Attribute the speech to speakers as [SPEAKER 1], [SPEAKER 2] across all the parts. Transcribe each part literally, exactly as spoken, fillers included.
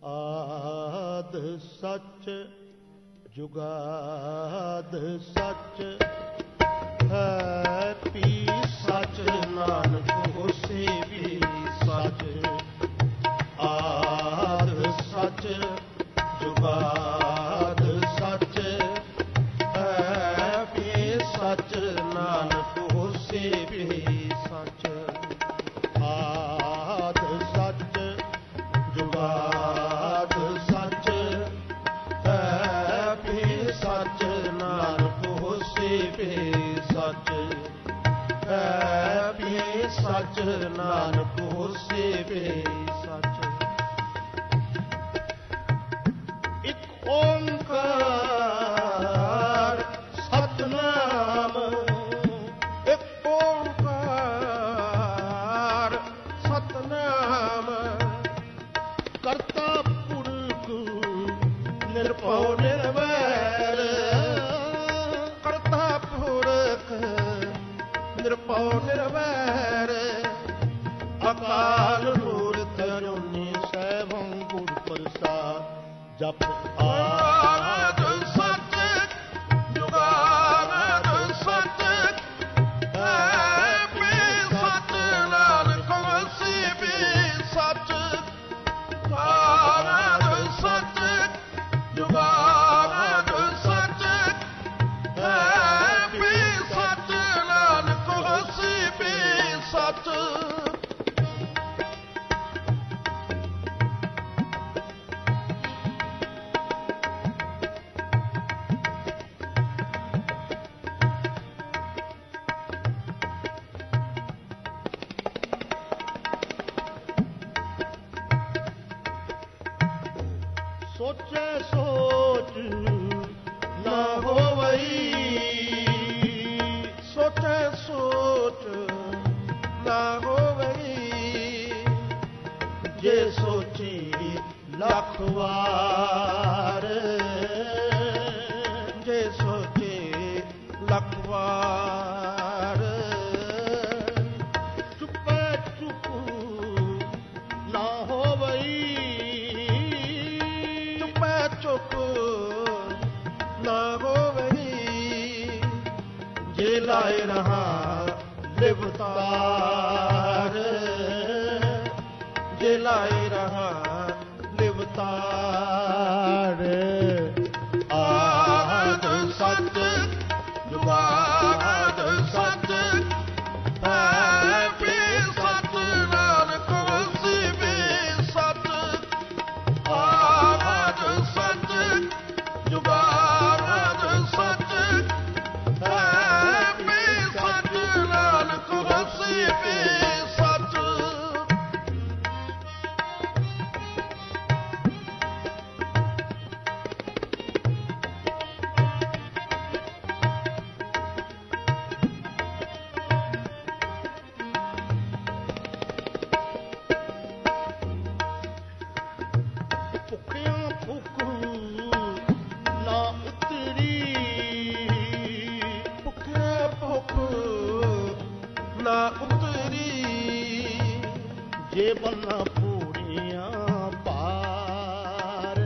[SPEAKER 1] ਆਦ ਸੱਚ ਜੁਗਾਦ ਸੱਚ ਹੈ ਪੀ ਸੱਚ ਨਾਨਕ ਹੋਸੀ ਵੀ ਸੱਚ ਆਦ ਸੱਚ ਜੁਗਾਦ ਸੱਚ ਹੈ ਪੀ ਸੱਚ ਨਾਨਕ ਹੋਸੀ ਵੀ ਸੱਚ ਆਦ ਸੱਚ ਜੁਗਾਦ ਸੱਚ ਹੈ ਪੀ ਸੱਚ ਨਾਨਕ ਹੋਸੀ ਵੀ ਸੱਚ ਹੈ ਪੀ ਸੱਚ ਨਾਨਕ ਹੋਸੀ ਵੀ ਸੱਚ ਇੱਕ ਓੰਕਾਰ ਸਤਿਨਾਮ ਇੱਕ ਓੰਕਾਰ ਸਤਿਨਾਮ ਕਰਤਾ ਪੁਰਖ ਨਿਰਭਉ ਨਿਰਵੈਰ ਕਰਤਾ ਪੁਰਖ ਨਿਰਭਉ ਨਿਰਵੈਰ ਅਕਾਲ ਮੂਰਤਿ ਅਜੂਨੀ ਸੈਭੰ ਗੁਰ ਪ੍ਰਸਾਦ ਜਪ ਆਦ ਸੱਚ ਜੁਗਾਦ ਸੱਚ ਹੈ ਪੀ ਸੱਚ ਨਾਨਕ ਹੋਸੀ ਵੀ ਸੱਚ ਆਦ ਸੱਚ ਜੁਗਾਦ ਸੱਚ ਹੈ ਪੀ ਸੱਚ ਨਾਨਕ ਹੋਸੀ ਵੀ ਸੱਚ ਸੋਚੈ ਸੋਚ ਨਾ ਹੋਵਈ ਸੋਚੈ ਸੋਚ ਨਾ ਹੋਵਈ ਜੇ ਸੋਚੀ ਲੱਖ ਵਾਰ ਜੇ ਸੋਚੇ ਲੱਖ ਵਾਰ ਚੁੱਪੈ ਚੁੱਪ ਨਾ ਹੋਵਈ ਚੁੱਪੈ ਚੁੱਪ ਨਾ ਹੋਵਈ ਜੇ ਲਾਏ ਰਹਾ ਲਿਵਤਾਰ ਜੇ ਲਾਏ ਰਹਾ ਲਿਵਤਾਰ ਆਦ ਸੱਚ ਜੁਗਾਦ ਸੱਚ ਹੈ ਪੀ ਸੱਚ ਨਾਨਕ ਹੋਸੀ ਵੀ ਸੱਚ ਆਦ ਸੱਚ ਜੁਗਾਦ ਸੱਚ ਹੈ ਪੀ ਸੱਚ ਨਾਨਕ ਹੋਸੀ ਵੀ ਸੱਚ ਭੁੱਖਿਆਂ ਭੁੱਖ ਨਾ ਉਤਰੀ ਭੁੱਖਿਆਂ ਭੁੱਖ ਨਾ ਉਤਰੀ ਜੇ ਬੰਨਾ ਪੂੜੀਆਂ ਪਾਰ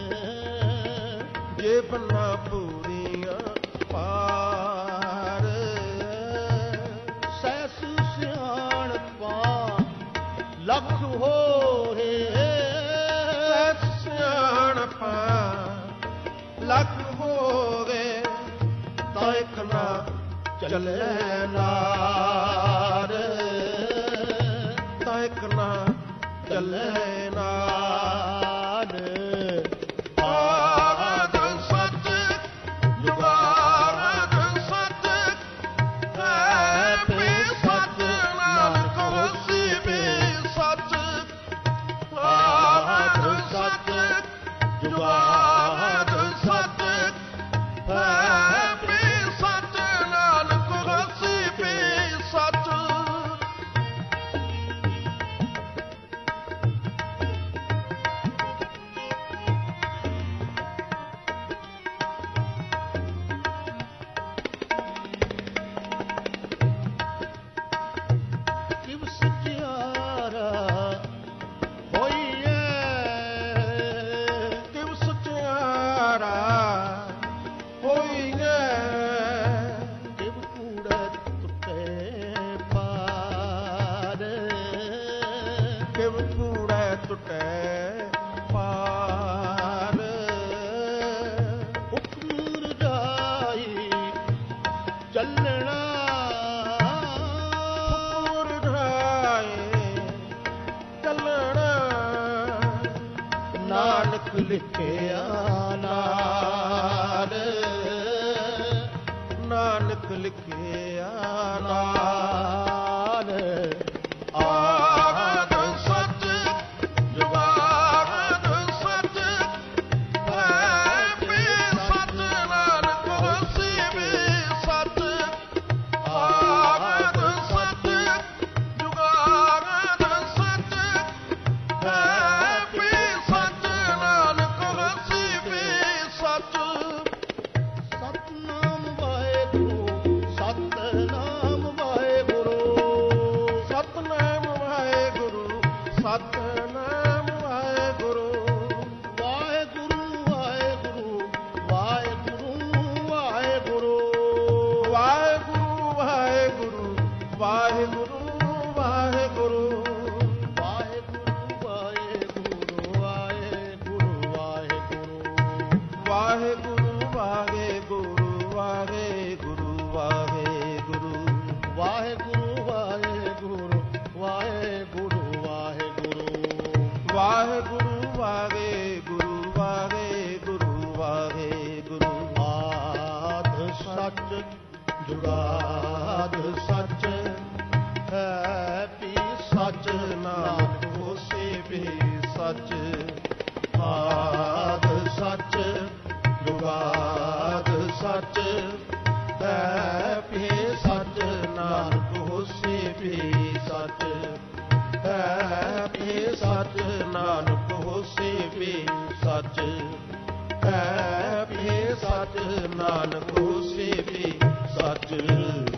[SPEAKER 1] ਜੇ ਬੰਨਾ ਪੂੜੀਆਂ ਪਾਰ ਸੈਸ ਸਿਆਣਪਾਂ ਲੱਖ ਹੋਏ ਲੱਖ ਹੋਵੇ ਤਾਂ ਇੱਕ ਨਾ ਚੱਲੇ ਨਾਰ ਤਾਂ ਇੱਕ ਨਾ ਚੱਲੇ ਨਾਰ ਆਦ ਸੱਚ ਜੁਗਾਦ ਸੱਚ ਹੈ ਪੀ ਸੱਚ ਨਾਨਕ ਹੋਸੀ ਵੀ ਸੱਚ ਆਦ ਸੱਚ ਜੁਗਾਦ ਸੱਚ ਹੈ ਪੀ ਸੱਚ ਨਾਨਕ ਹੋਸੀ ਵੀ ਸੱਚ ਨਾਨਕ ਲਿਖਿਆ ਨਾਲ, ਨਾਨਕ ਲਿਖਿਆ ਨਾਲ। ਆਦ ਸੱਚ ਜੁਗਾਦ ਸੱਚ ਹੈ ਵੀ ਸੱਚ, ਨਾਨਕ ਹੋਸੀ ਵੀ ਸੱਚ। ਆਦ ਸੱਚ ਜੁਗਾਦ ਸੱਚ ਹੈ ਵੀ ਸੱਚ, ਨਾਨਕ ਹੋਸੀ ਵੀ ਸੱਚ। ਸਤਿਨਾਮ ਵਾਹਿਗੁਰੂ, ਸਤਿਨਾਮ ਵਾਹਿਗੁਰੂ, ਸਤਿਨਾਮ ਵਾਹਿਗੁਰੂ, ਸਤਿਨਾਮ ਵਾਹਿਗੁਰੂ। ਵਾਹਿਗੁਰੂ ਵਾਹਿਗੁਰੂ, ਵਾਹਿਗੁਰੂ ਵਾਹਿਗੁਰੂ, ਵਾਹਿਗੁਰੂ ਵਾਹਿਗੁਰੂ, ਵਾਹਿਗੁਰੂ ਵਾਹਿਗੁਰੂ, ਵਾਹਿਗੁਰੂ ਵਾਹਿਗੁਰੂ, ਵਾਹਿਗੁਰੂ ਵਾਹਿਗੁਰੂ, ਵਾਹਿਗੁਰੂ ਵਾਹਿਗੁਰੂ, ਵਾਹਿਗੁਰੂ ਵਾਹਿਗੁਰੂ, ਵਾਹਿਗੁਰੂ ਵਾਹਿਗੁਰੂ, ਵਾਹਿਗੁਰੂ ਵਾਹਿਗੁਰੂ, ਵਾਹਿਗੁਰੂ ਵਾਹਿਗੁਰੂ, ਵਾਹਿਗੁਰੂ ਵਾਹਿਗੁਰੂ। ਆਦ ਸੱਚ ਜੁਗਾਦ ਸੱਚ ਹੈ ਵੀ ਸੱਚ, ਨਾਨਕ ਹੋਸੀ ਵੀ ਸੱਚ। ਆਦ ਸੱਚ ਜੁਗਾਦ ਸੱਚ ਹੈ ਵੀ ਸੱਚ, ਨਾਨਕ ਹੋਸੀ ਵੀ ਸੱਚ ਹੈ ਵੀ ਸੱਚ, ਨਾਨਕ ਹੋਸੀ ਵੀ ਸੱਚ ਹੈ ਵੀ ਸੱਚ, ਨਾਨਕ ਹੋਸੀ ਵੀ ਸੱਚ।